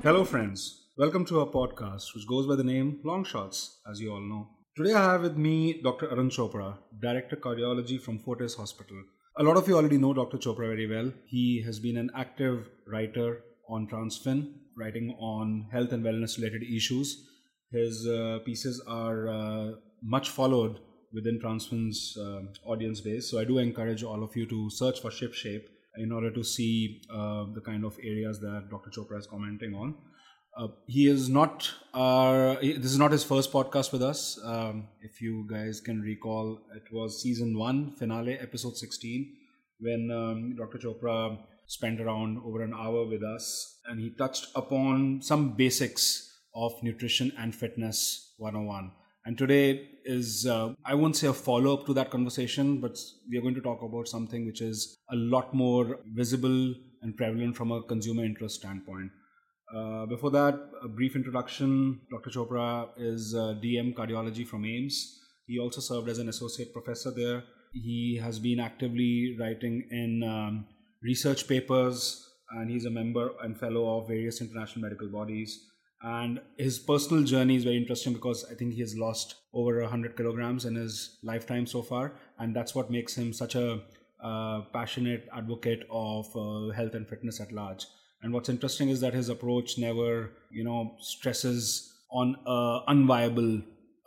Hello, friends. Welcome to our podcast, which goes by the name Long Shots, as you all know. Today, I have with me Dr. Arun Chopra, Director Cardiology from Fortis Hospital. A lot of you already know Dr. Chopra very well. He has been an active writer on Transfin, writing on health and wellness related issues. His pieces are much followed within Transfin's audience base. So I do encourage all of you to search for ShipShape in order to see the kind of areas that Dr. Chopra is commenting on. He is not this is not his first podcast with us. If you guys can recall, it was season 1 finale, episode 16, when Dr. Chopra spent around over an hour with us, and he touched upon some basics of nutrition and fitness 101. And today is, I won't say a follow-up to that conversation, but we are going to talk about something which is a lot more visible and prevalent from a consumer interest standpoint. Before that, a brief introduction. Dr. Chopra is DM Cardiology from AIIMS. He also served as an associate professor there. He has been actively writing in research papers, and he's a member and fellow of various international medical bodies. And his personal journey is very interesting because I think he has lost over 100 kilograms in his lifetime so far. And that's what makes him such a passionate advocate of health and fitness at large. And what's interesting is that his approach never, stresses on unviable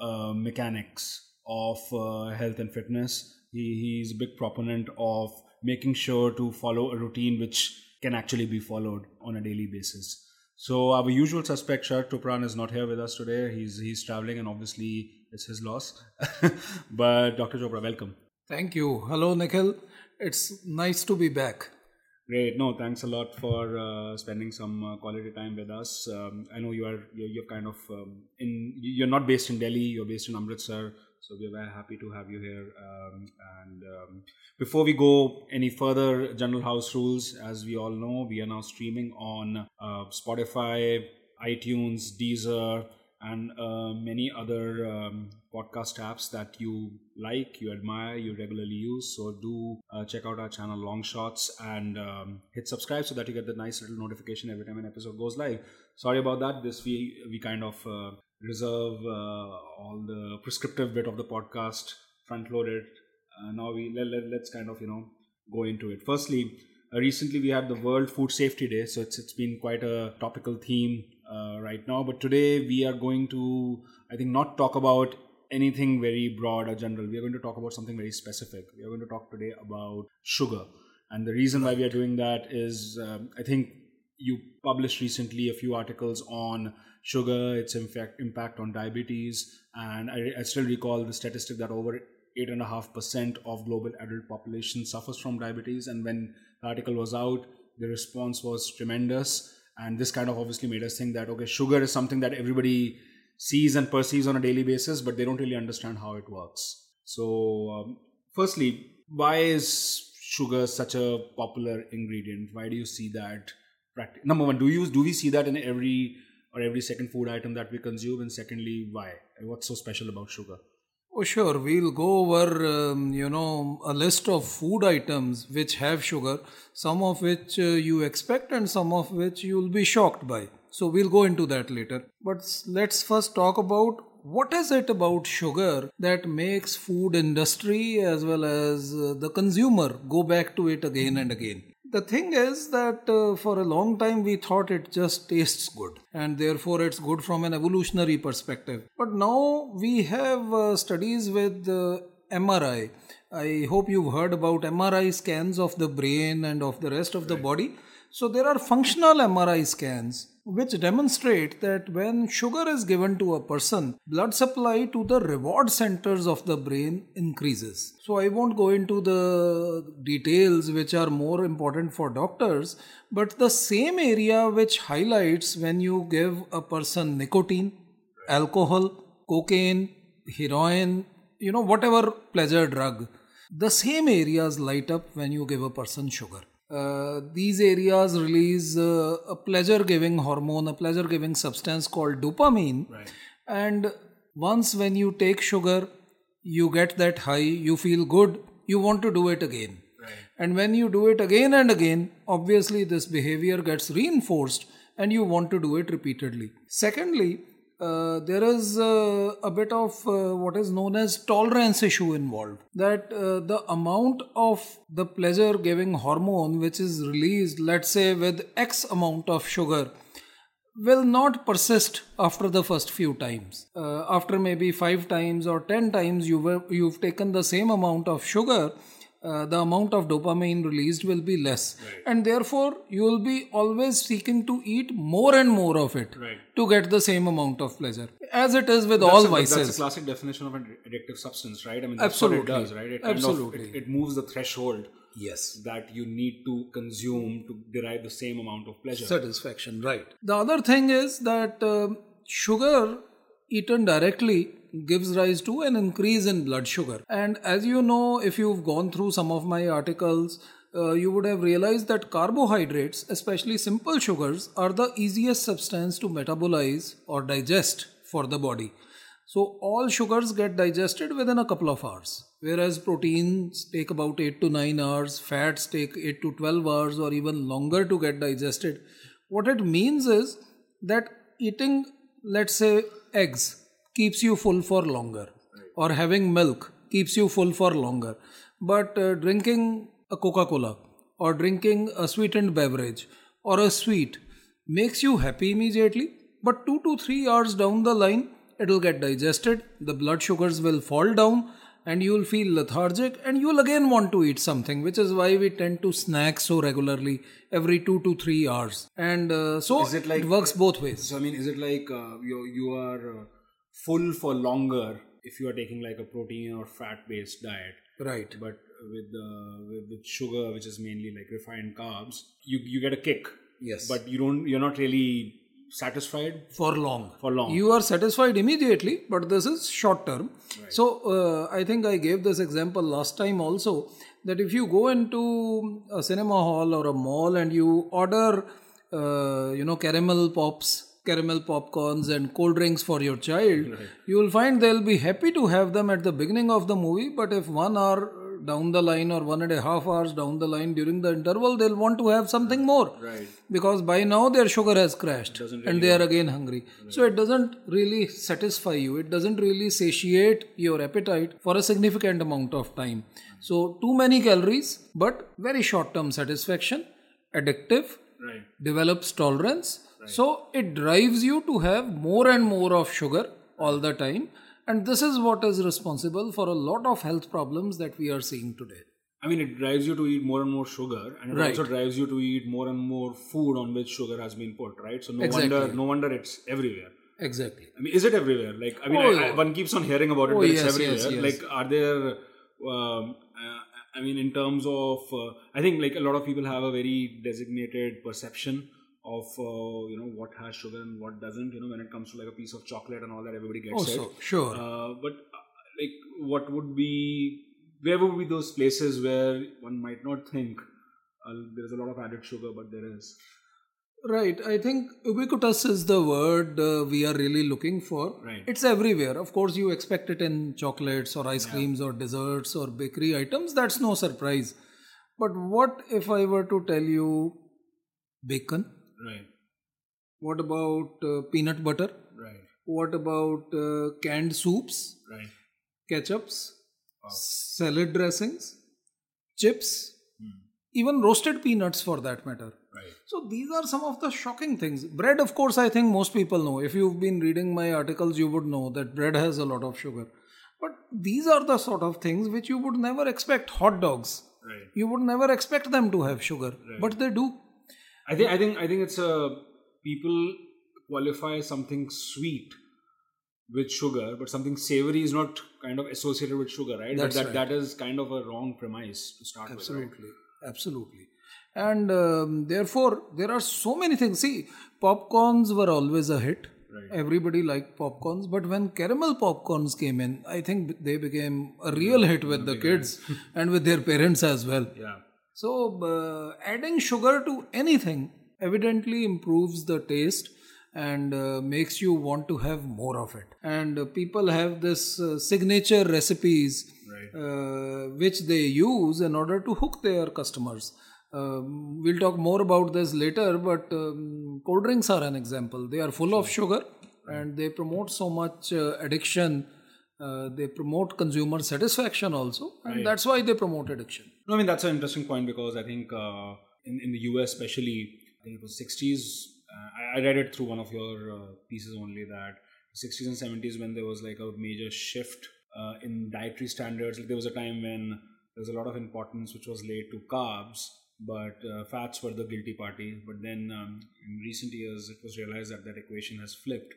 mechanics of health and fitness. He's a big proponent of making sure to follow a routine which can actually be followed on a daily basis. So our usual suspect, Sharad Tupran, is not here with us today. He's traveling, and obviously it's his loss. But Dr. Chopra, welcome. Thank you. Hello, Nikhil. It's nice to be back. Great. No, thanks a lot for spending some quality time with us. I know you're kind of you're not based in Delhi. You're based in Amritsar. So we're very happy to have you here. Before we go any further, general house rules. As we all know, we are now streaming on Spotify, iTunes, Deezer, and many other podcast apps that you like, you admire, you regularly use. So do check out our channel Long Shots and hit subscribe so that you get the nice little notification every time an episode goes live. Sorry about that. This we kind of reserve all the prescriptive bit of the podcast, front load it. Now let's kind of go into it. Firstly, recently we had the World Food Safety Day, so it's been quite a topical theme right now. But today we are going to, I think, not talk about anything very broad or general. We are going to talk about something very specific. We are going to talk today about sugar. And the reason why we are doing that is, I think you published recently a few articles on sugar, its impact on diabetes. And I still recall the statistic that over 8.5% of global adult population suffers from diabetes. And when the article was out, the response was tremendous. And this kind of obviously made us think that, okay, sugar is something that everybody sees and perceives on a daily basis, but they don't really understand how it works. So firstly, why is sugar such a popular ingredient? Why do you see that? Number one, do we see that in every second food item that we consume? And secondly, why? What's so special about sugar? Oh, sure. We'll go over, a list of food items which have sugar, some of which you expect and some of which you'll be shocked by. So we'll go into that later. But let's first talk about what is it about sugar that makes food industry as well as the consumer go back to it again and again. The thing is that for a long time we thought it just tastes good and therefore it's good from an evolutionary perspective. But now we have studies with MRI. I hope you've heard about MRI scans of the brain and of the rest of the body. So there are functional MRI scans which demonstrate that when sugar is given to a person, blood supply to the reward centers of the brain increases. So I won't go into the details which are more important for doctors, but the same area which highlights when you give a person nicotine, alcohol, cocaine, heroin, whatever pleasure drug, the same areas light up when you give a person sugar. These areas release a pleasure-giving hormone, a pleasure-giving substance called dopamine. Right. And once when you take sugar, you get that high, you feel good, you want to do it again. Right. And when you do it again and again, obviously this behavior gets reinforced and you want to do it repeatedly. Secondly, there is a bit of what is known as tolerance issue involved. That the amount of the pleasure giving hormone which is released, let's say with X amount of sugar, will not persist after the first few times. After maybe 5 times or 10 times you've taken the same amount of sugar, the amount of dopamine released will be less. Right. And therefore, you will be always seeking to eat more and more of it Right. to get the same amount of pleasure. As it is with all vices. That's a classic definition of an addictive substance, right? I mean, that's Absolutely. what it does, right? It Absolutely. it moves the threshold Yes. that you need to consume to derive the same amount of pleasure. Satisfaction, right. The other thing is that sugar eaten directly gives rise to an increase in blood sugar. And as you know, if you've gone through some of my articles, you would have realized that carbohydrates, especially simple sugars, are the easiest substance to metabolize or digest for the body. So all sugars get digested within a couple of hours, whereas proteins take about 8 to 9 hours, fats take 8 to 12 hours or even longer to get digested. What it means is that eating, let's say, eggs keeps you full for longer, or having milk keeps you full for longer. But drinking a Coca-Cola or drinking a sweetened beverage or a sweet makes you happy immediately, but 2 to 3 hours down the line, it will get digested, the blood sugars will fall down, and you will feel lethargic, and you will again want to eat something, which is why we tend to snack so regularly every 2 to 3 hours. And so it works both ways. So, I mean, is it like you are full for longer if you are taking like a protein or fat-based diet? Right. But with sugar, which is mainly like refined carbs, you get a kick. Yes. But you're not really satisfied for long. For long. You are satisfied immediately, but this is short term. Right. So I think I gave this example last time also, that if you go into a cinema hall or a mall and you order caramel popcorns and cold drinks for your child, right, you will find they'll be happy to have them at the beginning of the movie, but if 1 hour down the line or 1.5 hours down the line during the interval, they'll want to have something more. Right. Because by now their sugar has crashed and they are again hungry. Right. So it doesn't really satisfy you. It doesn't really satiate your appetite for a significant amount of time. So too many calories, but very short-term satisfaction, addictive, right, develops tolerance. Right. So it drives you to have more and more of sugar all the time. And this is what is responsible for a lot of health problems that we are seeing today. I mean, it drives you to eat more and more sugar, and it also drives you to eat more and more food on which sugar has been put, right? So no wonder it's everywhere. Exactly. I mean, is it everywhere? Like, I mean, one keeps on hearing about it, but it's everywhere. Yes. Like, are there? I mean, in terms of, I think like a lot of people have a very designated perception of what has sugar and what doesn't, when it comes to like a piece of chocolate and all that, everybody gets it. Sure. But like, where would be those places where one might not think there's a lot of added sugar, but there is? Right. I think ubiquitous is the word we are really looking for. Right. It's everywhere. Of course, you expect it in chocolates or ice creams or desserts or bakery items. That's no surprise. But what if I were to tell you bacon? Right. What about peanut butter? Right. What about canned soups? Right. Ketchups? Salad dressings? Chips? Even roasted peanuts for that matter. Right. So these are some of the shocking things. Bread, of course, I think most people know. If you've been reading my articles, you would know that bread has a lot of sugar. But these are the sort of things which you would never expect. Hot dogs. Right. You would never expect them to have sugar. Right. But they do. I think it's people qualify something sweet with sugar, but something savory is not kind of associated with sugar, right? That is kind of a wrong premise to start with. Right? Absolutely. And therefore, there are so many things. See, popcorns were always a hit. Right. Everybody liked popcorns. But when caramel popcorns came in, I think they became a real hit with the kids and with their parents as well. Yeah. So, adding sugar to anything evidently improves the taste and makes you want to have more of it. And people have this signature recipes which they use in order to hook their customers. We'll talk more about this later, but cold drinks are an example. They are full of sugar and they promote so much addiction. They promote consumer satisfaction also, and that's why they promote addiction. No, I mean, that's an interesting point because I think in the US especially, I think it was 60s, I read it through one of your pieces only, that 60s and 70s when there was like a major shift in dietary standards. Like there was a time when there was a lot of importance which was laid to carbs, but fats were the guilty party. But then in recent years it was realized that that equation has flipped.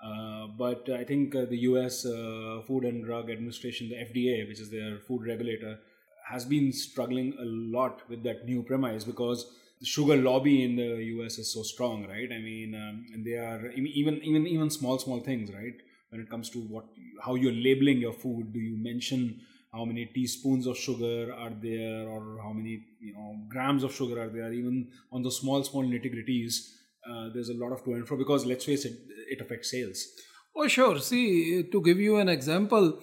But I think the US Food and Drug Administration, the FDA, which is their food regulator, has been struggling a lot with that new premise because the sugar lobby in the US is so strong, right? I mean, and they are even small things, right? When it comes to how you're labeling your food, do you mention how many teaspoons of sugar are there, or how many grams of sugar are there? Even on the small nitty-gritties, there's a lot of to and fro because let's face it, it affects sales. Oh, sure. See, to give you an example,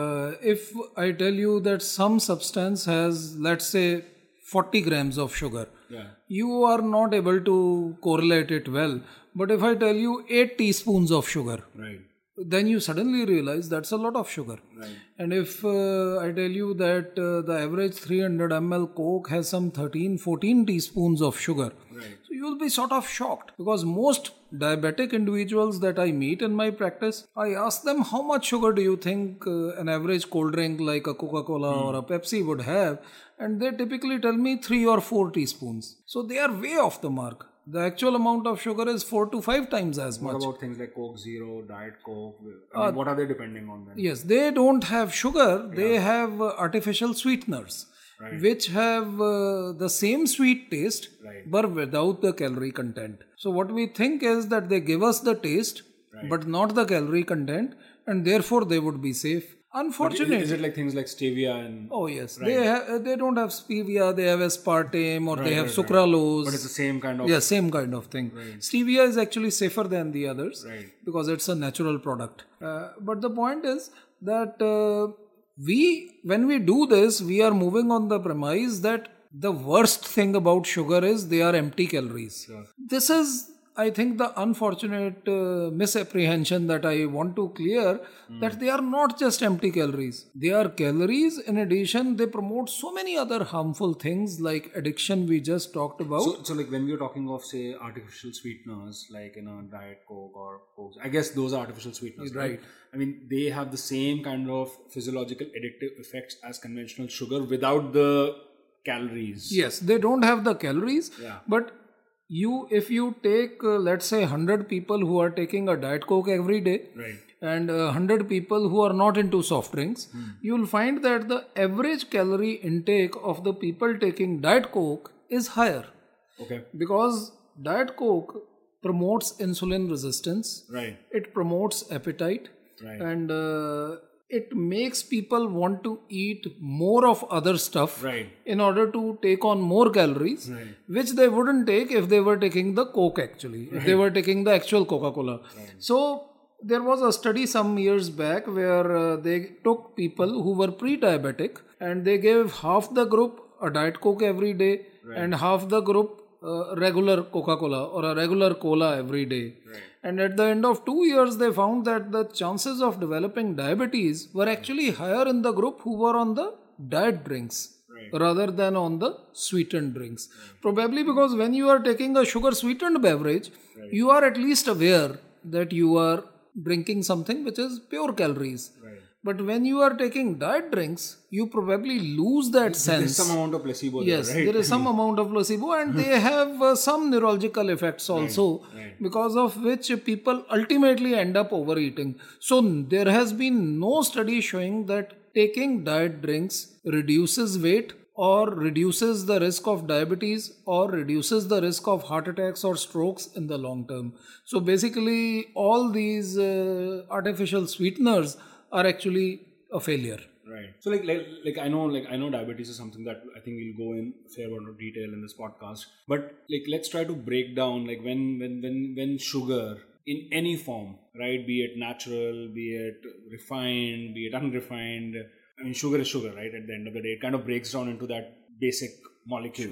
if I tell you that some substance has, let's say, 40 grams of sugar, you are not able to correlate it well. But if I tell you 8 teaspoons of sugar, then you suddenly realize that's a lot of sugar. And if I tell you that the average 300 ml Coke has some 13-14 teaspoons of sugar, so you will be sort of shocked, because most diabetic individuals that I meet in my practice, I ask them, how much sugar do you think an average cold drink like a Coca-Cola or a Pepsi would have? And they typically tell me 3 or 4 teaspoons. So they are way off the mark. The actual amount of sugar is 4 to 5 times as much. What about things like Coke Zero, Diet Coke? I mean, what are they depending on then? Yes, they don't have sugar. They have artificial sweeteners, which have the same sweet taste, but without the calorie content. So what we think is that they give us the taste, but not the calorie content, and therefore they would be safe. Unfortunately, is it like things like stevia and? Oh yes, they don't have stevia. They have aspartame, or they have sucralose. But it's the same kind of. Yeah, same kind of thing. Stevia is actually safer than the others because it's a natural product. But the point is that when we do this, we are moving on the premise that the worst thing about sugar is they are empty calories. This is, I think, the unfortunate misapprehension that I want to clear, that they are not just empty calories. They are calories. In addition, they promote so many other harmful things like addiction we just talked about. So like when we are talking of, say, artificial sweeteners, like Diet Coke or Coke, I guess those are artificial sweeteners, right? I mean, they have the same kind of physiological addictive effects as conventional sugar without the calories. Yes, they don't have the calories, but if you take, let's say, 100 people who are taking a Diet Coke every day, and 100 people who are not into soft drinks, you will find that the average calorie intake of the people taking Diet Coke is higher. Because Diet Coke promotes insulin resistance, it promotes appetite, and it makes people want to eat more of other stuff in order to take on more calories, which they wouldn't take if they were taking the Coke actually, if they were taking the actual Coca-Cola. So there was a study some years back where they took people who were pre-diabetic and they gave half the group a Diet Coke every day and half the group regular Coca-Cola or a regular cola every day. And at the end of 2 years, they found that the chances of developing diabetes were actually higher in the group who were on the diet drinks rather than on the sweetened drinks. Probably because when you are taking a sugar sweetened beverage, you are at least aware that you are drinking something which is pure calories. But when you are taking diet drinks, you probably lose that sense. There's some amount of placebo there, right? There is some amount of placebo, and they have some neurological effects also, because of which people ultimately end up overeating. So there has been no study showing that taking diet drinks reduces weight or reduces the risk of diabetes or reduces the risk of heart attacks or strokes in the long term. So basically, all these artificial sweeteners are actually a failure. So like I know diabetes is something that I think we'll go in a fair amount of detail in this podcast. But like let's try to break down like when sugar in any form, right? Be it natural, be it refined, be it unrefined. I mean, sugar is sugar, right? At the end of the day, it kind of breaks down into that basic molecule.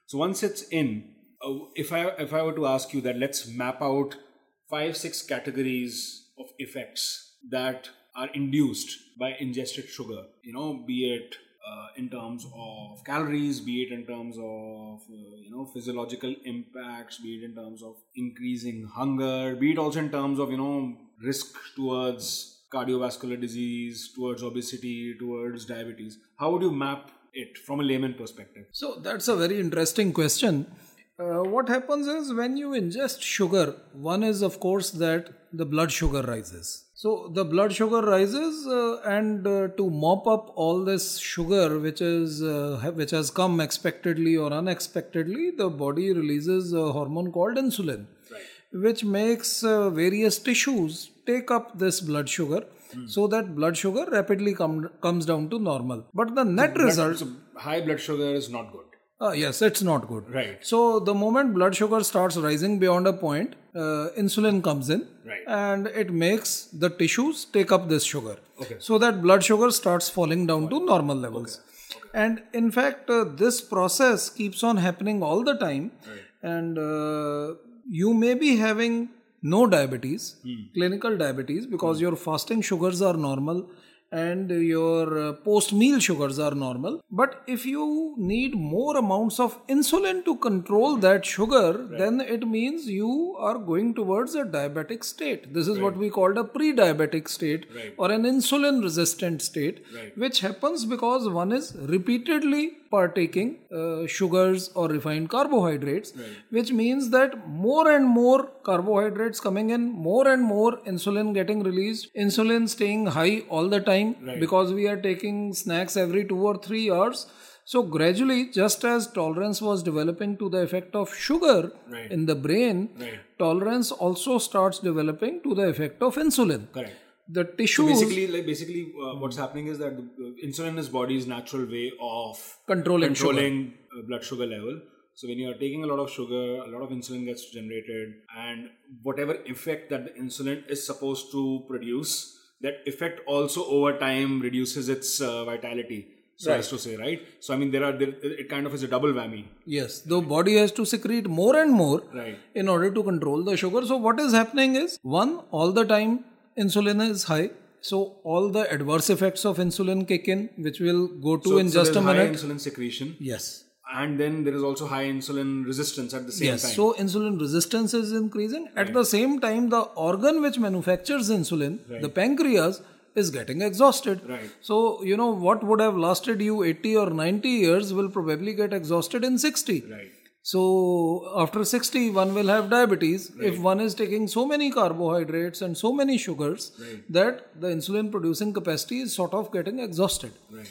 So once it's in, if I were to ask you that, let's map out 5-6 categories of effects that are induced by ingested sugar. Be it in terms of calories, be it in terms of physiological impacts, be it in terms of increasing hunger, be it also in terms of risk towards cardiovascular disease, towards obesity, towards diabetes. How would you map it from a layman perspective? So that's a very interesting question. What happens is when you ingest sugar, one is of course that the blood sugar rises. So the blood sugar rises, and to mop up all this sugar which has come expectedly or unexpectedly, the body releases a hormone called insulin, which makes various tissues take up this blood sugar, so that blood sugar rapidly comes down to normal. But the net result... So high blood sugar is not good. Yes, it's not good. Right. So the moment blood sugar starts rising beyond a point, insulin comes in, and it makes the tissues take up this sugar. So that blood sugar starts falling down to normal levels. And in fact, this process keeps on happening all the time. And you may be having no diabetes, clinical diabetes, because your fasting sugars are normal and your post-meal sugars are normal. But if you need more amounts of insulin to control that sugar, then it means you are going towards a diabetic state. This is what we call a pre-diabetic state or an insulin-resistant state, which happens because one is repeatedly partaking sugars or refined carbohydrates, which means that more and more carbohydrates coming in, more and more insulin getting released, insulin staying high all the time because we are taking snacks every 2 or 3 hours. So gradually, just as tolerance was developing to the effect of sugar in the brain, tolerance also starts developing to the effect of insulin. The tissues... So basically, what's happening is that the insulin is body's natural way of controlling blood sugar level. So when you are taking a lot of sugar, a lot of insulin gets generated, and whatever effect that the insulin is supposed to produce, that effect also over time reduces its vitality. So as to say, right? So I mean, it kind of is a double whammy. Yes, the body has to secrete more and more in order to control the sugar. So what is happening is, one, all the time insulin is high. So all the adverse effects of insulin kick in, which we'll go to in just a minute. High insulin secretion. Yes. And then there is also high insulin resistance at the same time. So insulin resistance is increasing. At the same time, the organ which manufactures insulin, the pancreas, is getting exhausted. So, what would have lasted you 80 or 90 years will probably get exhausted in 60. So after 60, one will have diabetes if one is taking so many carbohydrates and so many sugars that the insulin producing capacity is sort of getting exhausted.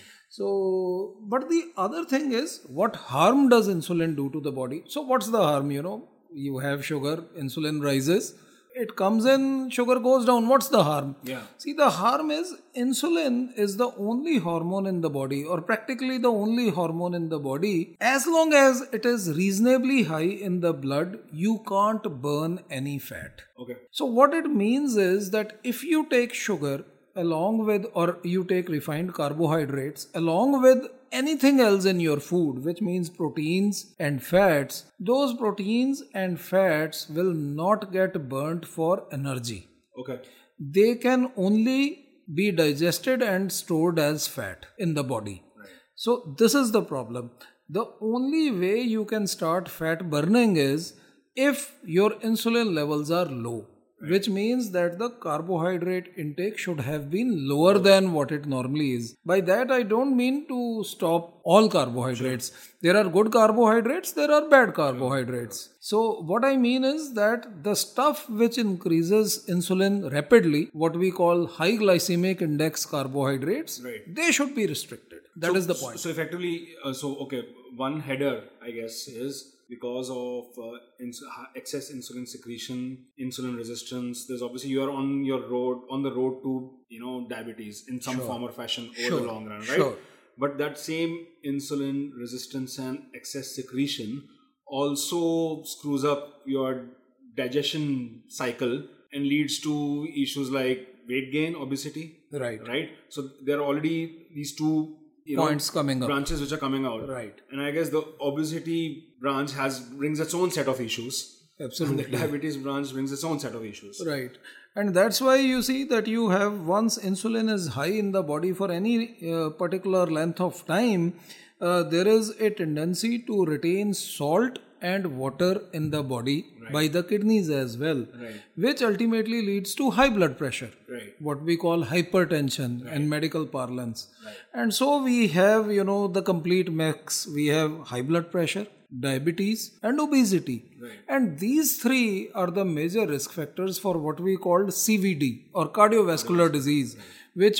So, but the other thing is, what harm does insulin do to the body? So what's the harm? You have sugar, insulin rises, it comes in, sugar goes down. What's the harm? See, the harm is insulin is the only hormone in the body, or practically the only hormone in the body. As long as it is reasonably high in the blood, you can't burn any fat. So what it means is that if you take sugar along with, or you take refined carbohydrates along with anything else in your food, which means proteins and fats, those proteins and fats will not get burnt for energy. They can only be digested and stored as fat in the body. So this is the problem. The only way you can start fat burning is if your insulin levels are low. Which means that the carbohydrate intake should have been lower than what it normally is. By that I don't mean to stop all carbohydrates. There are good carbohydrates, there are bad carbohydrates. So what I mean is that the stuff which increases insulin rapidly, what we call high glycemic index carbohydrates, they should be restricted. That is the point. So effectively, one header, I guess, is because of excess insulin secretion, insulin resistance. There's obviously, you are on the road to diabetes in some form or fashion over the long run, right? But that same insulin resistance and excess secretion also screws up your digestion cycle and leads to issues like weight gain, obesity. Right. So there are already these two points coming up. branches which are coming out. Right. And I guess the obesity branch brings its own set of issues. Absolutely. And the diabetes branch brings its own set of issues. Right. And that's why you see that you have, once insulin is high in the body for any particular length of time, there is a tendency to retain salt and water in the body by the kidneys as well, which ultimately leads to high blood pressure, what we call hypertension in medical parlance. And so we have, the complete mix. We have high blood pressure, diabetes and obesity. And these three are the major risk factors for what we call CVD or cardiovascular disease, which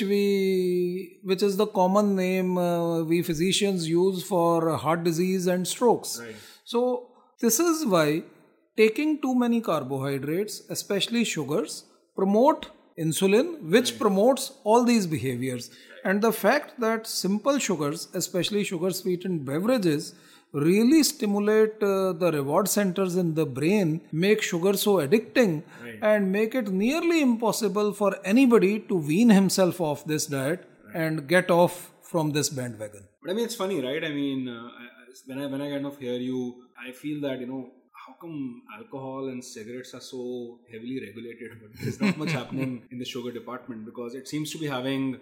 is the common name we physicians use for heart disease and strokes. So this is why taking too many carbohydrates, especially sugars, promote insulin, which promotes all these behaviors. And the fact that simple sugars, especially sugar-sweetened beverages, really stimulate the reward centers in the brain, make sugar so addicting, and make it nearly impossible for anybody to wean himself off this diet and get off from this bandwagon. But I mean, it's funny, right? I mean, when I kind of hear you, I feel that, how come alcohol and cigarettes are so heavily regulated, but there's not much happening in the sugar department, because it seems to be having,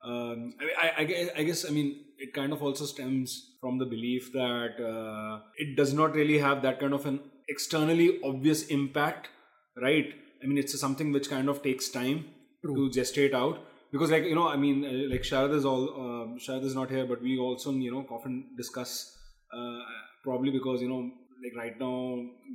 I guess, it kind of also stems from the belief that it does not really have that kind of an externally obvious impact, right? I mean, it's something which kind of takes time to gestate out. Because like Sharad is not here, but we also often discuss probably because like right now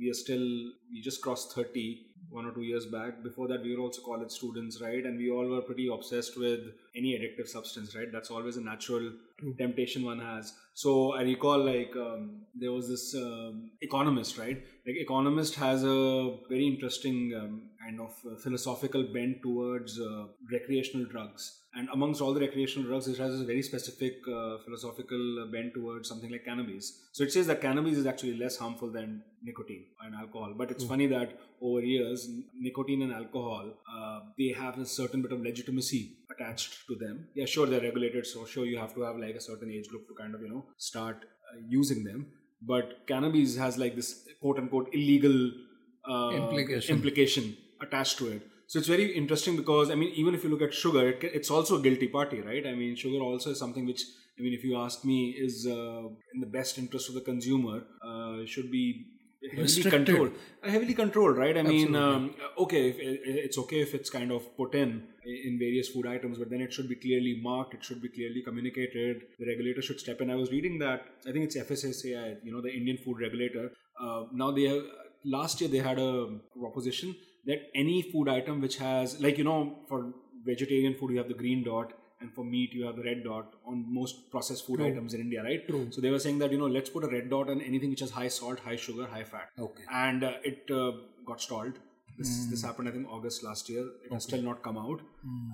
we just crossed 30 1 or 2 years back. Before that we were also college students, right? And we all were pretty obsessed with any addictive substance, right? That's always a natural temptation one has. So I recall there was this economist, right? Like Economist has a very interesting kind of philosophical bent towards recreational drugs. And amongst all the recreational drugs, it has a very specific philosophical bent towards something like cannabis. So it says that cannabis is actually less harmful than nicotine and alcohol. But it's funny that over years, nicotine and alcohol, they have a certain bit of legitimacy attached to them. Yeah, sure, they're regulated. So sure, you have to have like a certain age group to kind of, start using them. But cannabis has like this quote unquote illegal implication attached to it. So it's very interesting because, even if you look at sugar, it's also a guilty party, right? Sugar also is something which, if you ask me, is in the best interest of the consumer, should be heavily controlled, right? Okay, it's okay if it's kind of put in various food items, but then it should be clearly marked, it should be clearly communicated, the regulator should step in. I was reading that, I think it's FSSAI, the Indian food regulator. Now last year they had a proposition that any food item which has, for vegetarian food you have the green dot, and for meat you have the red dot on most processed food items in India, right? So they were saying that, let's put a red dot on anything which has high salt, high sugar, high fat. And it got stalled. This happened, I think, August last year. It has still not come out.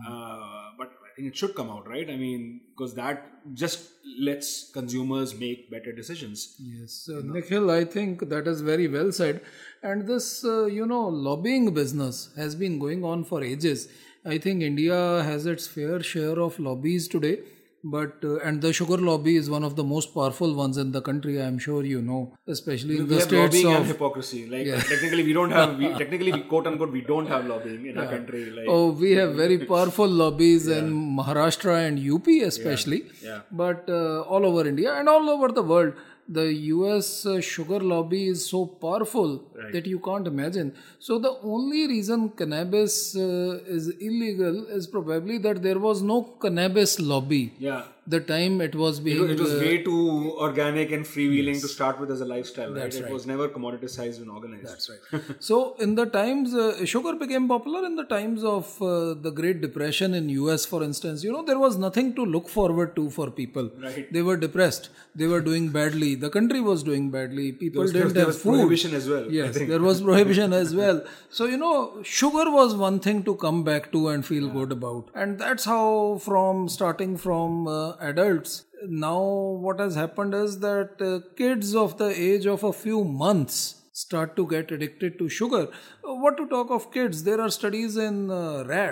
But I think it should come out, right? Because that just lets consumers make better decisions. Yes. Nikhil, I think that is very well said. And this, lobbying business has been going on for ages. I think India has its fair share of lobbies today. But and the sugar lobby is one of the most powerful ones in the country. I am sure you know, especially in the states lobbying and hypocrisy. Technically, we don't have. Quote unquote, we don't have lobbying in our country. We have very powerful lobbies in Maharashtra and UP, especially. But all over India and all over the world, the US sugar lobby is so powerful that you can't imagine. So the only reason cannabis is illegal is probably that there was no cannabis lobby. The time it was being... It was way too organic and freewheeling to start with as a lifestyle, right? It was never commoditized and organized. That's right. So in the times, sugar became popular in the times of the Great Depression in US, for instance. There was nothing to look forward to for people. They were depressed. They were doing badly. The country was doing badly. People didn't have food. Prohibition as well. Yes, there was prohibition as well. So, sugar was one thing to come back to and feel good about. And that's how starting from adults, now what has happened is that kids of the age of a few months start to get addicted to sugar. What to talk of kids? There are studies in rats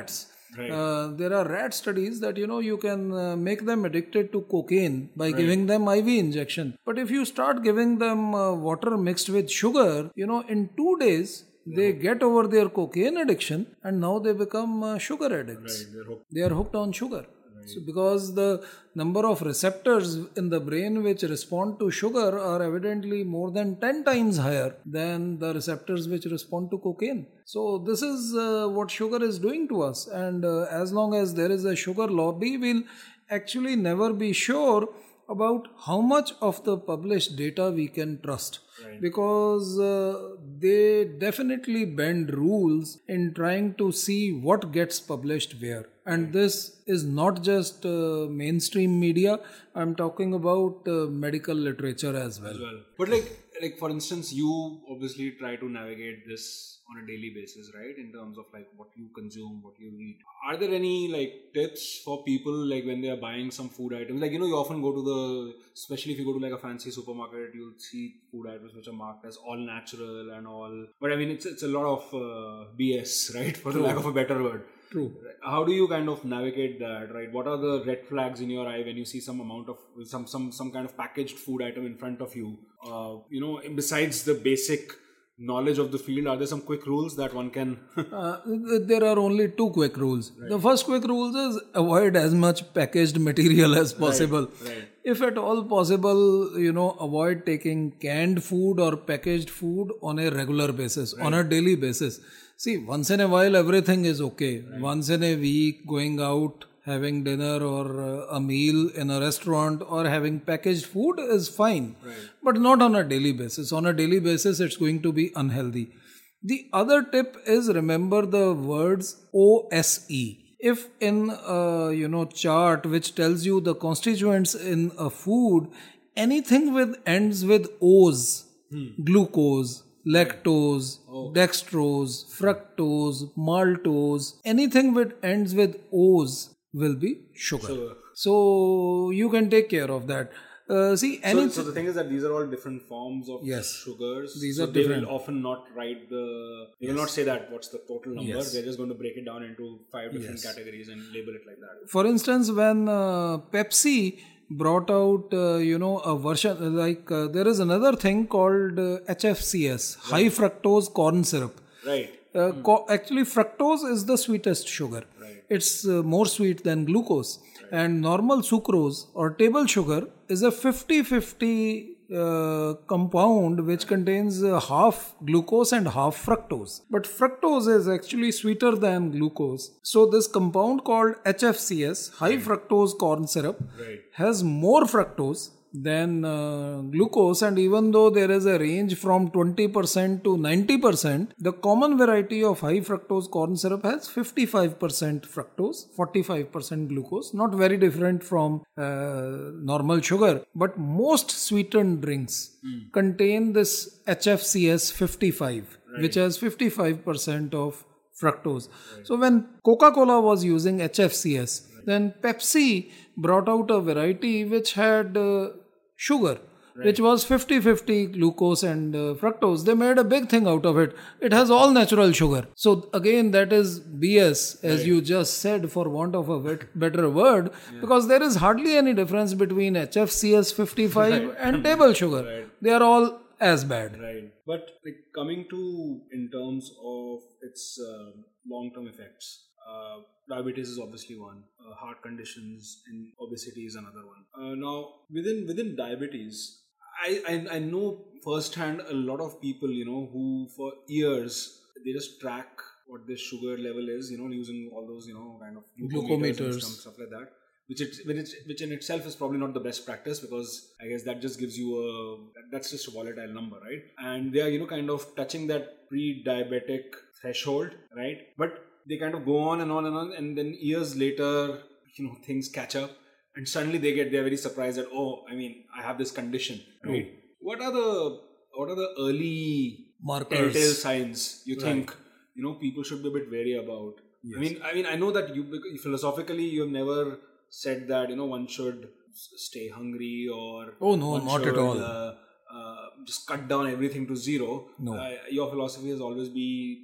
Right. There are rat studies that you can make them addicted to cocaine by giving them IV injection. But if you start giving them water mixed with sugar, in 2 days they get over their cocaine addiction and now they become sugar addicts. Right, they're hooked. They are hooked on sugar. So because the number of receptors in the brain which respond to sugar are evidently more than 10 times higher than the receptors which respond to cocaine. So this is what sugar is doing to us. And as long as there is a sugar lobby, we'll actually never be sure about how much of the published data we can trust. Right. Because they definitely bend rules in trying to see what gets published where. And this is not just mainstream media. I'm talking about medical literature as well. But like for instance, you obviously try to navigate this on a daily basis, right? In terms of like what you consume, what you eat. Are there any like tips for people like when they are buying some food items? Like, you often go to especially if you go to like a fancy supermarket, you'll see food items which are marked as all natural and all. But I mean, it's a lot of BS, right? For the lack of a better word. True. How do you kind of navigate that, right? What are the red flags in your eye when you see some amount of some kind of packaged food item in front of you? Besides the basic knowledge of the field, are there some quick rules that one can? There are only 2 quick rules. Right. The first quick rule is avoid as much packaged material as possible. Right. If at all possible, avoid taking canned food or packaged food on a regular basis, on a daily basis. See, once in a while everything is okay. Right. Once in a week, going out, having dinner or a meal in a restaurant or having packaged food is fine. Right. But not on a daily basis. On a daily basis, it's going to be unhealthy. The other tip is remember the words OSE. If in a chart which tells you the constituents in a food, anything ends with O's, glucose, lactose, dextrose, fructose, maltose, anything which ends with O's will be sugar. So you can take care of that. So the thing is that these are all different forms of sugars. These are they different. Will often not write they will not say that what's the total number. Yes. They're just going to break it down into 5 different categories and label it like that. For instance, when Pepsi brought out a version like there is another thing called HFCS, high fructose corn syrup. Right. Actually, fructose is the sweetest sugar. Right. It's more sweet than glucose. Right. And normal sucrose or table sugar is a 50-50 compound which contains half glucose and half fructose. But fructose is actually sweeter than glucose. So this compound called HFCS, high fructose corn syrup, has more fructose than glucose, and even though there is a range from 20% to 90%, the common variety of high fructose corn syrup has 55% fructose, 45% glucose, not very different from normal sugar. But most sweetened drinks contain this HFCS 55, which has 55% of fructose. So when Coca-Cola was using HFCS, then Pepsi brought out a variety which had sugar, which was 50-50 glucose and fructose. They made a big thing out of it. It has all natural sugar. So again, that is BS, as you just said, for want of a better word, because there is hardly any difference between HFCS 55 and table sugar. They are all as bad. Right. But coming to in terms of its long-term effects, diabetes is obviously one. Heart conditions and obesity is another one. Now, within diabetes, I know firsthand a lot of people, who for years they just track what their sugar level is, using all those, kind of glucometers and stuff like that. Which in itself is probably not the best practice, because I guess that just gives you that's just a volatile number, right? And they are, kind of touching that pre-diabetic threshold, right? But they kind of go on and on and on, and then years later, things catch up, and suddenly they're very surprised that, I have this condition, right? What are the early markers, telltale signs you think people should be a bit wary about? Yes. I know that you philosophically you have never said that one should stay hungry or not at all. just cut down everything to zero. No. Your philosophy has always be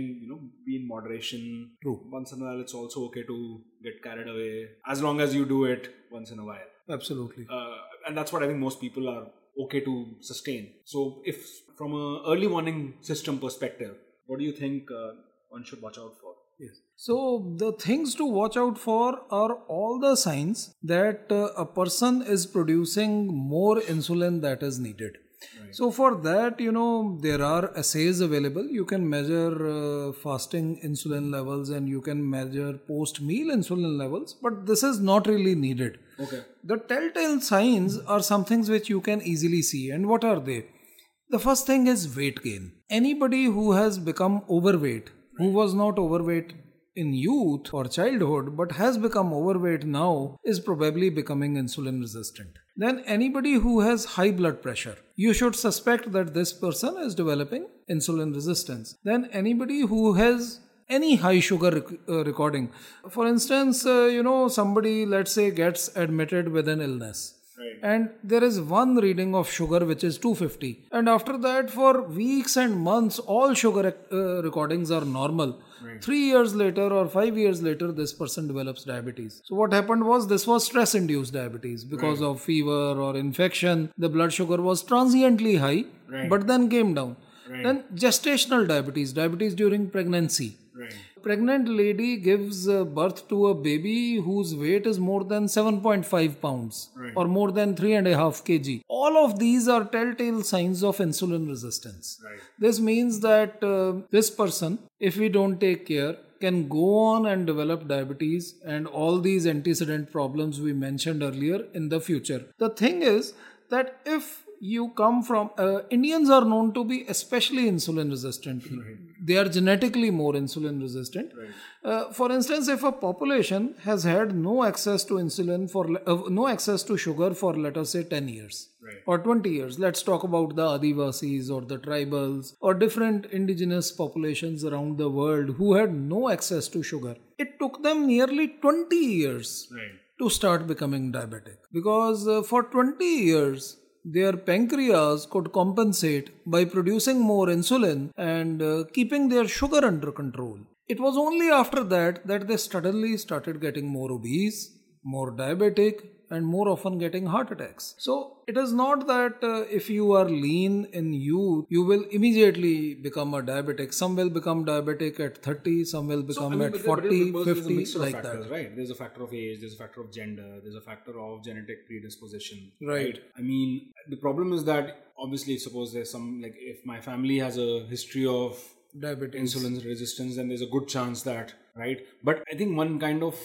in moderation. True. Once in a while, it's also okay to get carried away, as long as you do it once in a while. Absolutely. And that's what I think most people are okay to sustain. So, if from a early warning system perspective, what do you think one should watch out for? Yes. So the things to watch out for are all the signs that a person is producing more insulin that is needed. Right. So for that, there are assays available. You can measure fasting insulin levels and you can measure post-meal insulin levels, but this is not really needed. Okay. The telltale signs are some things which you can easily see. And what are they? The first thing is weight gain. Anybody who has become overweight, who was not overweight in youth or childhood but has become overweight now, is probably becoming insulin resistant. Then anybody who has high blood pressure, you should suspect that this person is developing insulin resistance. Then anybody who has any high sugar recording, for instance, somebody, let's say, gets admitted with an illness. Right. And there is one reading of sugar which is 250, and after that for weeks and months all sugar recordings are normal. Right. 3 years later or 5 years later this person develops diabetes. So what happened was, this was stress induced diabetes because of fever or infection. The blood sugar was transiently high, but then came down. Then gestational diabetes during pregnancy. Right. Pregnant lady gives birth to a baby whose weight is more than 7.5 pounds or more than 3.5 kg. All of these are telltale signs of insulin resistance. Right. This means that this person, if we don't take care, can go on and develop diabetes and all these antecedent problems we mentioned earlier in the future. The thing is that if you come from Indians are known to be especially insulin resistant. Right. They are genetically more insulin resistant. Right. For instance, if a population has had no access to insulin no access to sugar for, let us say, 10 years or 20 years, let's talk about the Adivasis or the tribals or different indigenous populations around the world who had no access to sugar. It took them nearly 20 years to start becoming diabetic, because for 20 years their pancreas could compensate by producing more insulin and keeping their sugar under control. It was only after that they suddenly started getting more obese, more diabetic, and more often getting heart attacks. So it is not that if you are lean in youth, you will immediately become a diabetic. Some will become diabetic at 30, some will become at 40, 50, like that. Right? There's a factor of age, there's a factor of gender, there's a factor of genetic predisposition. Right. I mean, the problem is that obviously, suppose there's some, like if my family has a history of diabetes, insulin resistance, then there's a good chance that, right? But I think one kind of,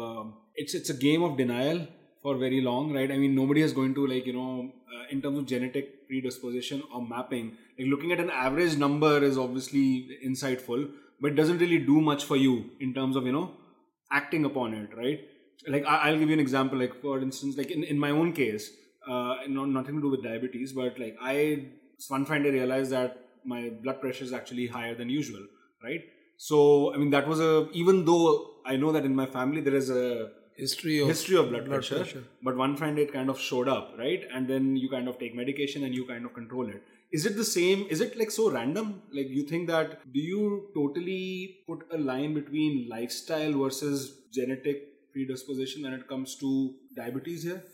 it's a game of denial for very long, right? I mean, nobody is going to in terms of genetic predisposition or mapping, like looking at an average number is obviously insightful, but it doesn't really do much for you in terms of, acting upon it, right? Like I'll give you an example, like for instance, like in my own case, nothing to do with diabetes, but like one fine day realized that my blood pressure is actually higher than usual, right? So, I mean, that was even though I know that in my family there is a history of blood pressure, but one fine day it kind of showed up, right? And then you kind of take medication and you kind of control it. Is it the same? Is it like so random? Like, you think that, do you totally put a line between lifestyle versus genetic predisposition when it comes to diabetes here?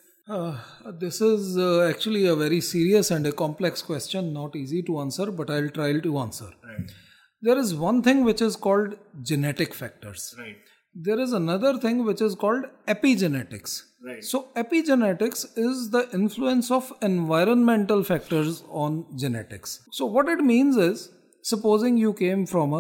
This is actually a very serious and a complex question, not easy to answer, but I'll try to answer. Right. There is one thing which is called genetic factors. Right. There is another thing which is called epigenetics. Right. So epigenetics is the influence of environmental factors on genetics. So what it means is, supposing you came from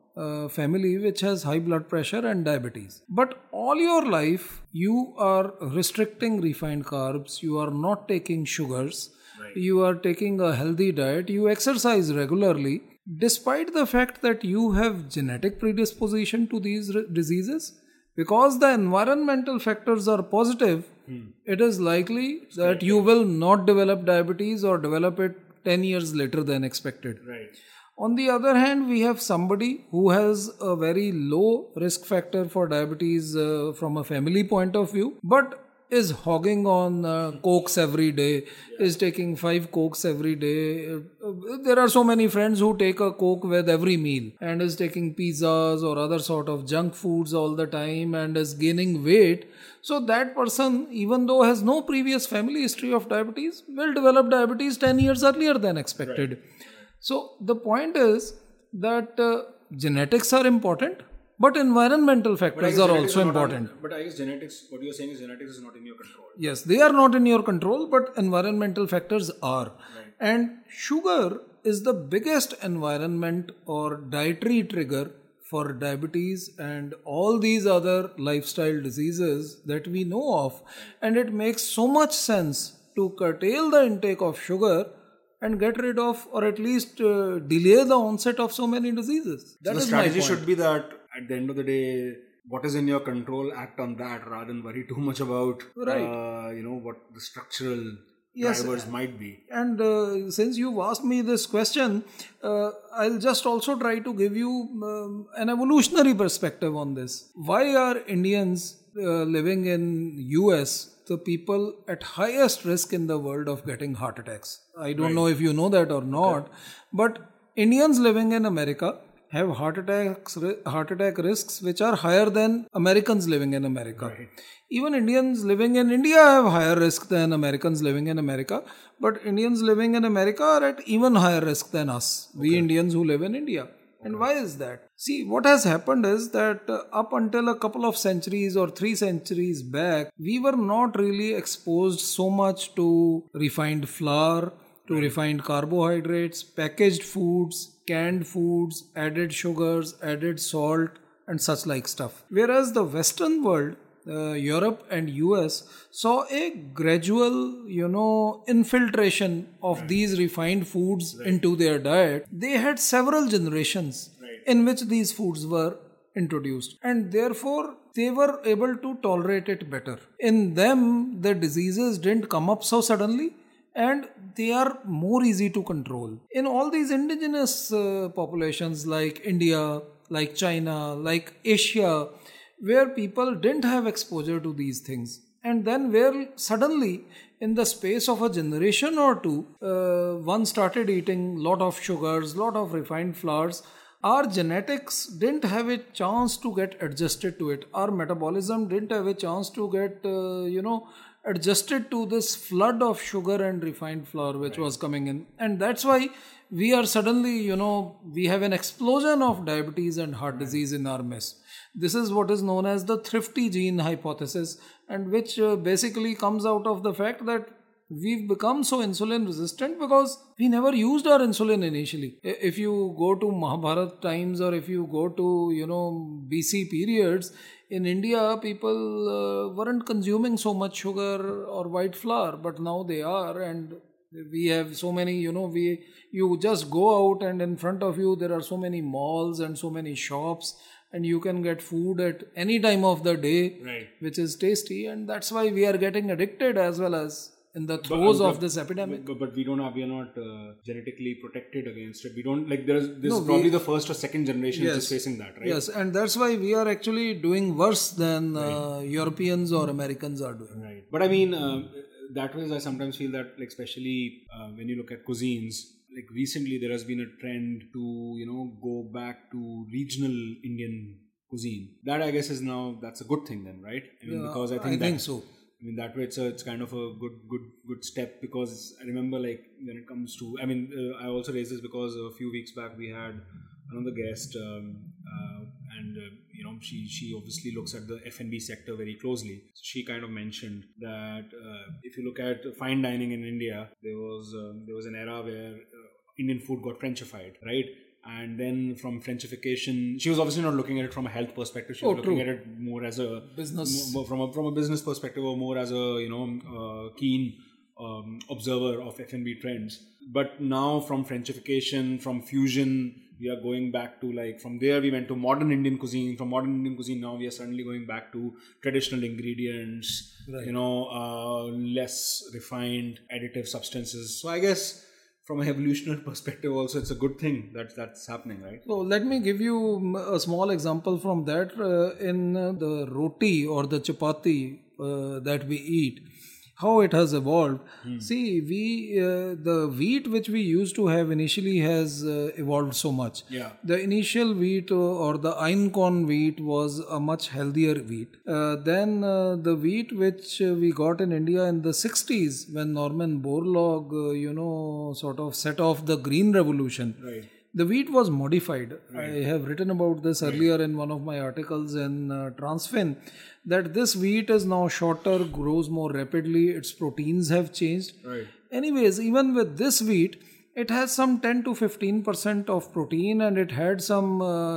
a family which has high blood pressure and diabetes, but all your life you are restricting refined carbs, you are not taking sugars, you are taking a healthy diet, you exercise regularly, despite the fact that you have genetic predisposition to these diseases, because the environmental factors are positive, it is likely that you will not develop diabetes or develop it 10 years later than expected. Right. On the other hand, we have somebody who has a very low risk factor for diabetes from a family point of view, but is hogging on cokes every day, is taking 5 cokes every day. There are so many friends who take a coke with every meal and is taking pizzas or other sort of junk foods all the time and is gaining weight. So that person, even though has no previous family history of diabetes, will develop diabetes 10 years earlier than expected. Right. So the point is that genetics are important, but environmental factors are also important. But I guess genetics, what you're saying is genetics is not in your control. Yes, they are not in your control, but environmental factors are. Right. And sugar is the biggest environment or dietary trigger for diabetes and all these other lifestyle diseases that we know of. And it makes so much sense to curtail the intake of sugar and get rid of, or at least delay the onset of so many diseases. That so the strategy should be that at the end of the day, what is in your control, act on that rather than worry too much about, what the structural drivers might be. And since you've asked me this question, I'll just also try to give you an evolutionary perspective on this. Why are Indians living in US the people at highest risk in the world of getting heart attacks? I don't know if you know that or not, but Indians living in America have heart attack risks which are higher than Americans living in America. Right. Even Indians living in India have higher risk than Americans living in America, but Indians living in America are at even higher risk than us, we Indians who live in India. And why is that? See, what has happened is that up until a couple of centuries or 3 centuries back, we were not really exposed so much to refined flour, to refined carbohydrates, packaged foods, canned foods, added sugars, added salt, and such like stuff. Whereas the Western world, Europe and US, saw a gradual, infiltration of these refined foods into their diet. They had several generations in which these foods were introduced, and therefore they were able to tolerate it better. In them, the diseases didn't come up so suddenly, and they are more easy to control. In all these indigenous populations like India, like China, like Asia, where people didn't have exposure to these things, and then where suddenly in the space of a generation or two, one started eating lot of sugars, lot of refined flours, our genetics didn't have a chance to get adjusted to it. Our metabolism didn't have a chance to get, adjusted to this flood of sugar and refined flour which was coming in. And that's why we are suddenly, we have an explosion of diabetes and heart disease in our midst. This is what is known as the thrifty gene hypothesis, and which basically comes out of the fact that we've become so insulin resistant because we never used our insulin initially. If you go to Mahabharata times, or if you go to, BC periods, in India, people weren't consuming so much sugar or white flour, but now they are, and we have so many, you just go out and in front of you, there are so many malls and so many shops, and you can get food at any time of the day, which is tasty, and that's why we are getting addicted as well as in the throes of this epidemic. But we are not genetically protected against it. We don't, this is probably the first or second generation which is facing that, right? Yes, and that's why we are actually doing worse than Europeans or Americans are doing. Right. But I mean, that way I sometimes feel that, especially when you look at cuisines, recently there has been a trend to, go back to regional Indian cuisine. That I guess that's a good thing then, right? Because I think so. That way it's kind of a good step, because I remember when it comes to, I also raised this because a few weeks back we had another guest and she obviously looks at the F&B sector very closely. So she kind of mentioned that if you look at fine dining in India, there was an era where Indian food got Frenchified, right? And then from Frenchification, she was obviously not looking at it from a health perspective. She was looking at it more as a business, from a business perspective, or more as a keen observer of F&B trends. But now from Frenchification, from fusion, we are going back to from there we went to modern Indian cuisine. From modern Indian cuisine, now we are suddenly going back to traditional ingredients, less refined additive substances. So I guess from an evolutionary perspective also, it's a good thing that's happening, right? So let me give you a small example from that. In the roti or the chapati, that we eat, how it has evolved. See, the wheat which we used to have initially has evolved so much. Yeah. The initial wheat or the einkorn wheat was a much healthier wheat. Then the wheat which we got in India in the 60s when Norman Borlaug, sort of set off the Green Revolution. Right. The wheat was modified. I have written about this earlier in one of my articles in Transfin, that this wheat is now shorter, grows more rapidly, its proteins have changed. Right. Anyways, even with this wheat, it has some 10 to 15% of protein, and it had some,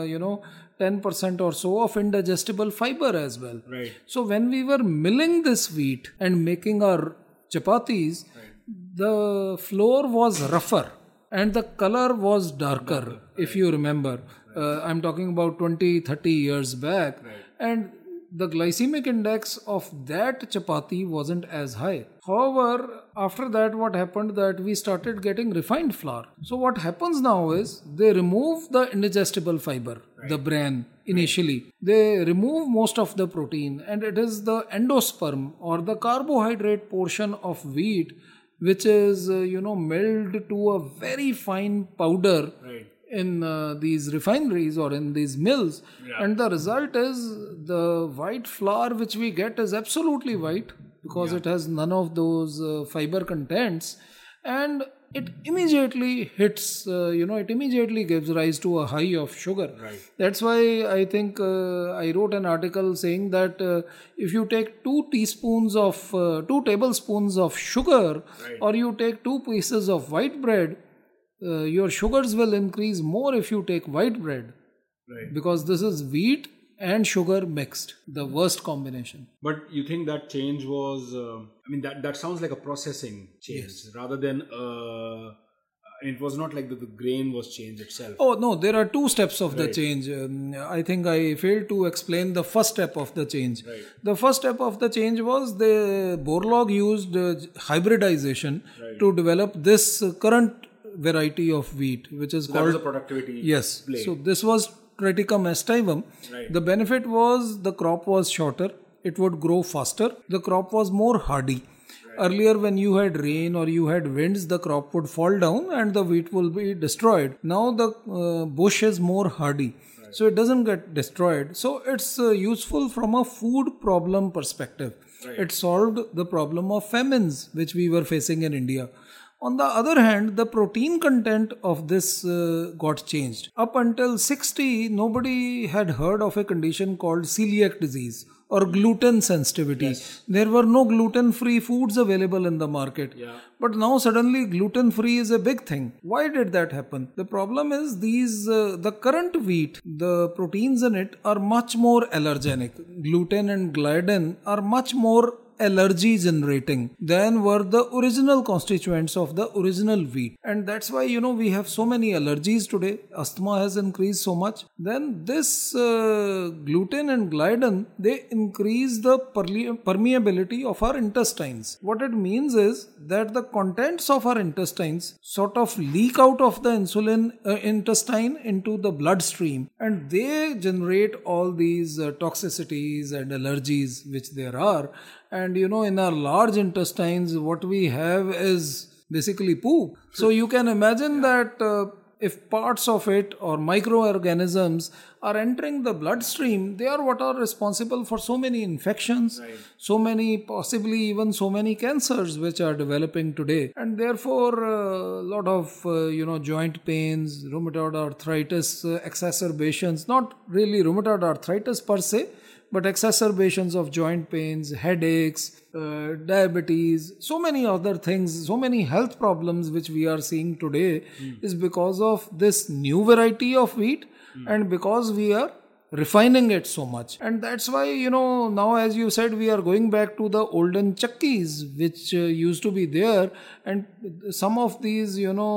10% or so of indigestible fiber as well. Right. So when we were milling this wheat and making our chapatis, the flour was rougher and the color was darker, if you remember. I'm talking about 20-30 years back. And the glycemic index of that chapati wasn't as high. However, after that, what happened that we started getting refined flour. So what happens now is they remove the indigestible fiber, the bran initially. They remove most of the protein, and it is the endosperm or the carbohydrate portion of wheat which is, milled to a very fine powder in these refineries or in these mills. And the result is the white flour which we get is absolutely white because it has none of those fiber contents, and it immediately hits, it immediately gives rise to a high of sugar. That's why I think I wrote an article saying that if you take 2 tablespoons of sugar, or you take 2 pieces of white bread, your sugars will increase more if you take white bread. Because this is wheat and sugar mixed, the worst combination. But you think that change was, that sounds like a processing change rather than, it was not like the grain was changed itself. Oh, no, there are 2 steps of the change. I think I failed to explain the first step of the change. The first step of the change was the Borlaug used hybridization to develop this current variety of wheat, which is called... That was a productivity play. So this was Triticum aestivum. The benefit was the crop was shorter, it would grow faster, the crop was more hardy. Earlier, when you had rain or you had winds, the crop would fall down and the wheat will be destroyed. Now the bush is more hardy, so it doesn't get destroyed. So it's useful from a food problem perspective. It solved the problem of famines which we were facing in India. On the other hand, the protein content of this got changed. Up until 60, nobody had heard of a condition called celiac disease or gluten sensitivity. There were no gluten-free foods available in the market. But now suddenly gluten-free is a big thing. Why did that happen? The problem is the current wheat, the proteins in it are much more allergenic. Gluten and gliadin are much more allergy generating than were the original constituents of the original wheat. And that's why, we have so many allergies today. Asthma has increased so much. Then this gluten and gliadin, they increase the permeability of our intestines. What it means is that the contents of our intestines sort of leak out of the intestine into the bloodstream, and they generate all these toxicities and allergies which there are. And in our large intestines, what we have is basically poop. So you can imagine that if parts of it or microorganisms are entering the bloodstream, they are what are responsible for so many infections, so many, possibly even so many cancers which are developing today. And therefore, a lot of, joint pains, rheumatoid arthritis exacerbations, not really rheumatoid arthritis per se, but exacerbations of joint pains, headaches, diabetes, so many other things, so many health problems which we are seeing today is because of this new variety of wheat and because we are refining it so much. And that's why, now as you said, we are going back to the olden chakkis which used to be there, and some of these,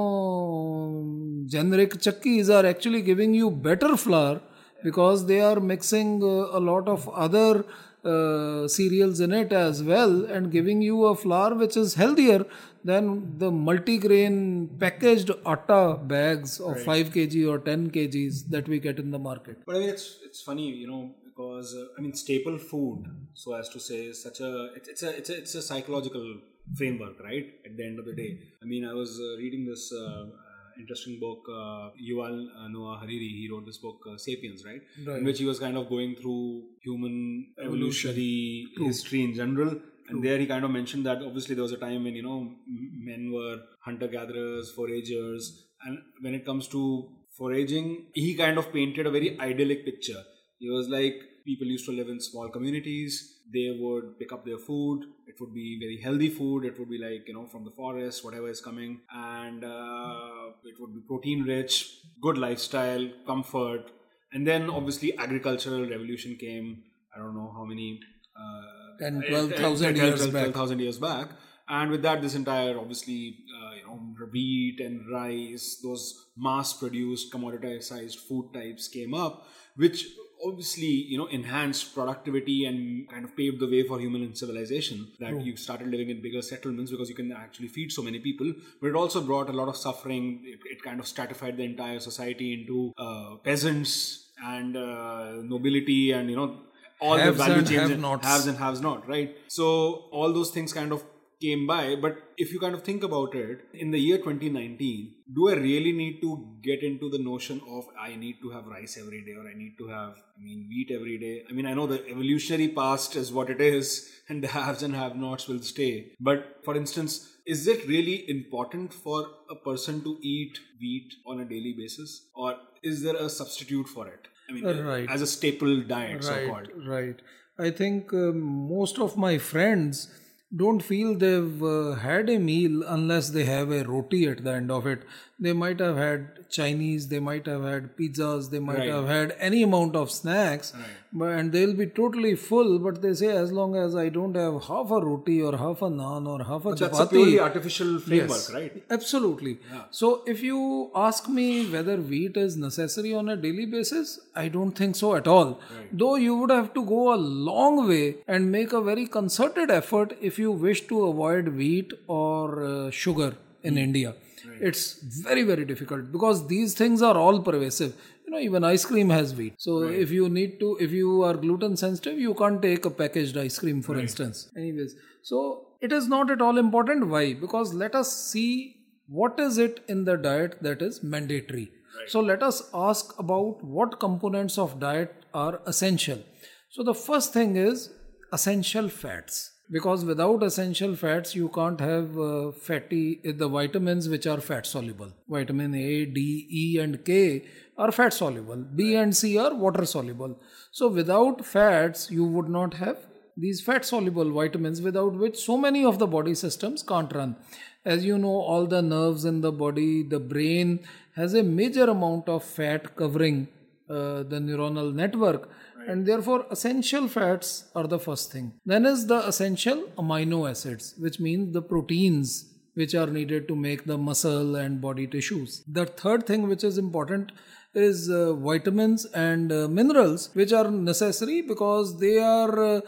generic chakkis are actually giving you better flour because they are mixing a lot of other cereals in it as well and giving you a flour which is healthier than the multigrain packaged atta bags of 5 kg or 10 kgs that we get in the market. But it's funny, because I mean staple food, so as to say, is such a it's a psychological framework, right? At the end of the day, I mean, I was reading this interesting book, Yuval Noah Harari. He wrote this book, *Sapiens*, right? In which he was kind of going through human evolutionary history in general. And there he kind of mentioned that obviously there was a time when, men were hunter-gatherers, foragers. And when it comes to foraging, he kind of painted a very idyllic picture. He was like, people used to live in small communities. They would pick up their food. It would be very healthy food. It would be like, from the forest, whatever is coming. And it would be protein rich, good lifestyle, comfort. And then obviously agricultural revolution came. I don't know how many... 10, 12,000 years back. 12,000 years back. And with that, this entire, obviously, wheat and rice, those mass-produced, commoditized food types came up, which obviously, enhanced productivity and kind of paved the way for human civilization, that you started living in bigger settlements because you can actually feed so many people. But it also brought a lot of suffering. It kind of stratified the entire society into peasants and nobility and, all haves the value and chains, have-nots. haves and haves not, right? So all those things kind of came by. But if you kind of think about it, in the year 2019, do I really need to get into the notion of I need to have rice every day, or I need to have, wheat every day? I mean, I know the evolutionary past is what it is, and the haves and have-nots will stay. But for instance, is it really important for a person to eat wheat on a daily basis? Or is there a substitute for it? As a staple diet, so-called. Right. I think most of my friends don't feel they've had a meal unless they have a roti at the end of it. They might have had Chinese, they might have had pizzas, they might have had any amount of snacks, and they'll be totally full. But they say, as long as I don't have half a roti or half a naan or half a chapati. That's a purely artificial framework, right? Absolutely. Yeah. So if you ask me whether wheat is necessary on a daily basis, I don't think so at all. Though you would have to go a long way and make a very concerted effort if you wish to avoid wheat or sugar in India. It's very, very difficult because these things are all pervasive. Even ice cream has wheat. So if you are gluten sensitive, you can't take a packaged ice cream, for instance. Anyways, so it is not at all important. Why? Because let us see what is it in the diet that is mandatory. So let us ask about what components of diet are essential. So the first thing is essential fats. Because without essential fats, you can't have the vitamins which are fat soluble. Vitamin A, D, E and K are fat soluble. B and C are water soluble. So without fats, you would not have these fat soluble vitamins, without which so many of the body systems can't run. As you know, all the nerves in the body, the brain has a major amount of fat covering the neuronal network. And therefore, essential fats are the first thing. Then is the essential amino acids, which means the proteins which are needed to make the muscle and body tissues. The third thing which is important is vitamins and minerals, which are necessary because they are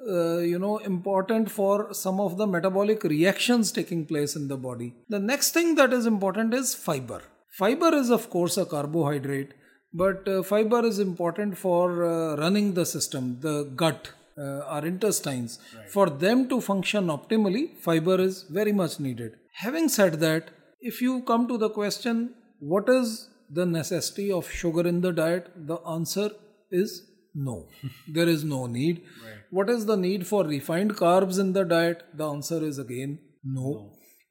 important for some of the metabolic reactions taking place in the body. The next thing that is important is fiber. Fiber is of course a carbohydrate. But fiber is important for running the system, the gut, our intestines. For them to function optimally, fiber is very much needed. Having said that, if you come to the question, what is the necessity of sugar in the diet? The answer is no. There is no need. What is the need for refined carbs in the diet? The answer is again no.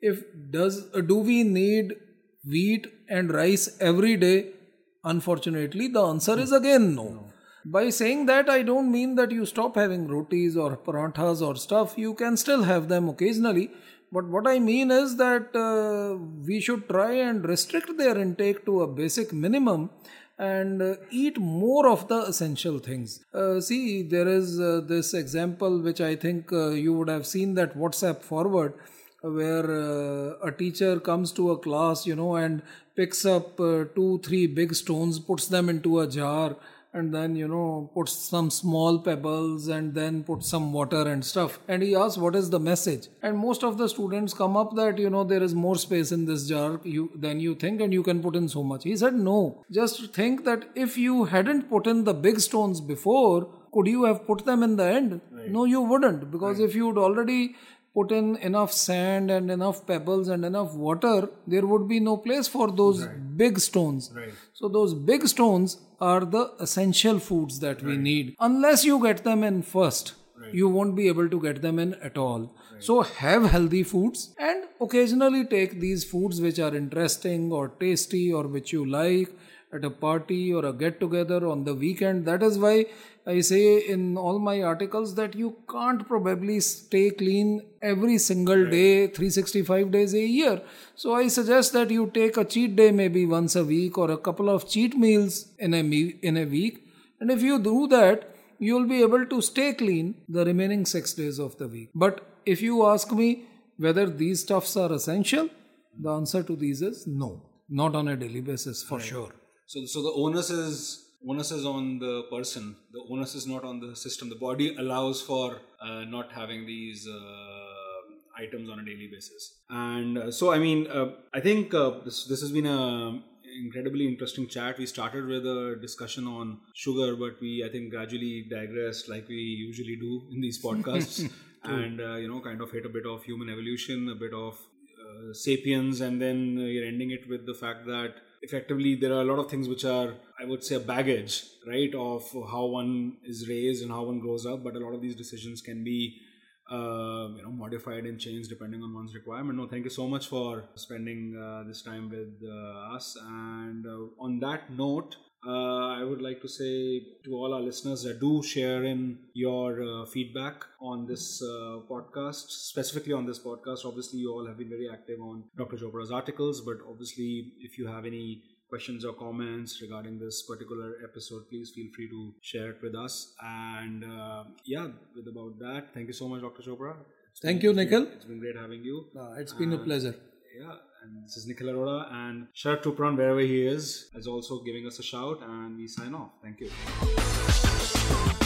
Do we need wheat and rice every day? Unfortunately, the answer is again no. By saying that, I don't mean that you stop having rotis or paranthas or stuff. You can still have them occasionally. But what I mean is that we should try and restrict their intake to a basic minimum and eat more of the essential things. See, there is this example which I think you would have seen, that WhatsApp forward, where a teacher comes to a class, and picks up 2-3 big stones, puts them into a jar, and then, puts some small pebbles and then puts some water and stuff. And he asks, what is the message? And most of the students come up that, there is more space in this jar than you think, and you can put in so much. He said, no. Just think that if you hadn't put in the big stones before, Could you have put them in the end? Right. No, you wouldn't, because if you'd already put in enough sand and enough pebbles and enough water, there would be no place for those big stones. Right. So those big stones are the essential foods that we need. Unless you get them in first, you won't be able to get them in at all. So have healthy foods and occasionally take these foods which are interesting or tasty or which you like at a party or a get together on the weekend. That is why I say in all my articles that you can't probably stay clean every single day, 365 days a year. So I suggest that you take a cheat day maybe once a week or a couple of cheat meals in a week. And if you do that, you'll be able to stay clean the remaining 6 days of the week. But if you ask me whether these stuffs are essential, the answer to these is no, not on a daily basis for sure. So the onus is on the person. The onus is not on the system. The body allows for not having these items on a daily basis. And so, I mean, I think this has been a incredibly interesting chat. We started with a discussion on sugar, but we, I think, gradually digressed like we usually do in these podcasts. And, kind of hit a bit of human evolution, a bit of sapiens, and then you're ending it with the fact that effectively there are a lot of things which are, I would say, a baggage, right, of how one is raised and how one grows up, but a lot of these decisions can be modified and changed depending on one's requirement. No, thank you so much for spending this time with us. And on that note, I would like to say to all our listeners that do share in your feedback on this podcast, specifically on this podcast. Obviously, you all have been very active on Dr. Chopra's articles, but obviously, if you have any questions or comments regarding this particular episode, please feel free to share it with us. And with about that, thank you so much, Dr. Chopra. Thank you, Nikhil. It's been great having you. It's been a pleasure. Yeah, and this is Nikhil Arora, and Sharat Tupran, wherever he is also giving us a shout, and we sign off. Thank you.